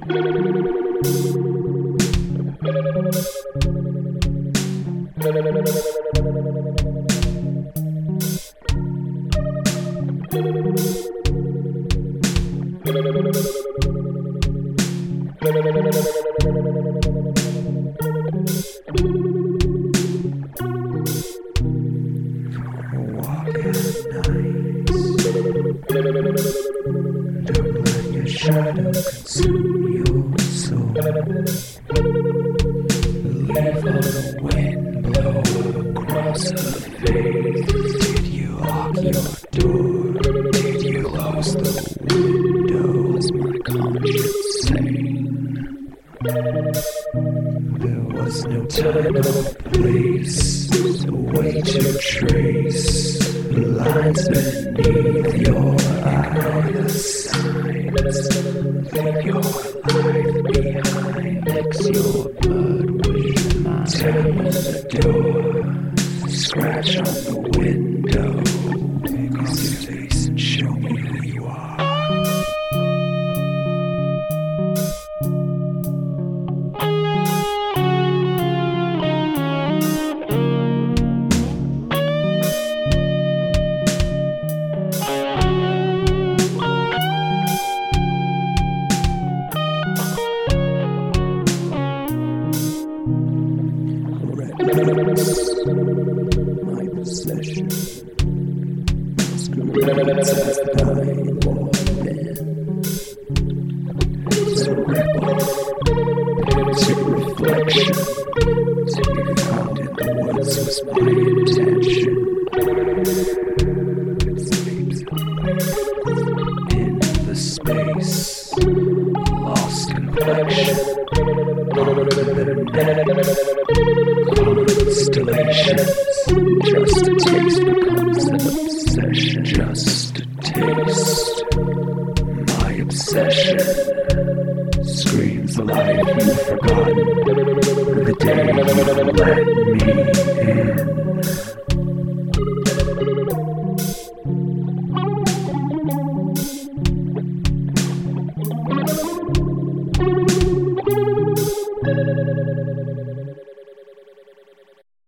Shadow consume your soul. Leave all the wind blow across her face. Did you lock your door? Did you close the window? Was my conscience sane? There was no time or place, a way to trace the lines beneath your eyes. Leave your life behind, mix your blood with mine. Tap on the door, scratch on the window. Take off your face and show me who you are. My possession masquerades as thy war men. It's a ripple, it's a reflection. To be found in the woods was my intention. It sleeps in the space, lost complexion. On the net, constellations. Just a taste becomes an obsession. Just a taste. My obsession screams the life you've forgotten.